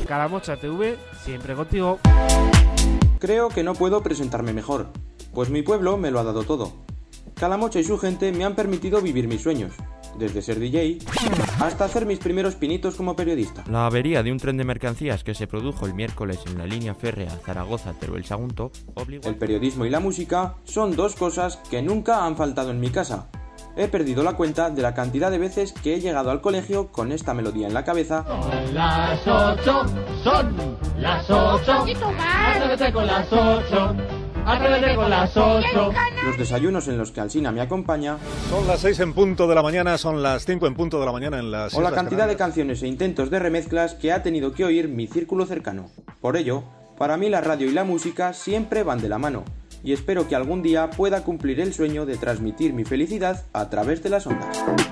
Calamocha TV, siempre contigo. Creo que no puedo presentarme mejor, pues mi pueblo me lo ha dado todo. Calamocha y su gente me han permitido vivir mis sueños, desde ser DJ hasta hacer mis primeros pinitos como periodista. La avería de un tren de mercancías que se produjo el miércoles en la línea férrea Zaragoza-Teruel-Sagunto obligó... El periodismo y la música son dos cosas que nunca han faltado en mi casa. He perdido la cuenta de la cantidad de veces que he llegado al colegio con esta melodía en la cabeza. Son las 8, son las 8. Atrévete con las 8. Atrévete con las 8. Los desayunos en los que Alsina me acompaña. Son las 6 en punto de la mañana, son las 5 en punto de la mañana en las... O la cantidad de canciones e intentos de remezclas que ha tenido que oír mi círculo cercano. Por ello, para mí la radio y la música siempre van de la mano. Y espero que algún día pueda cumplir el sueño de transmitir mi felicidad a través de las ondas.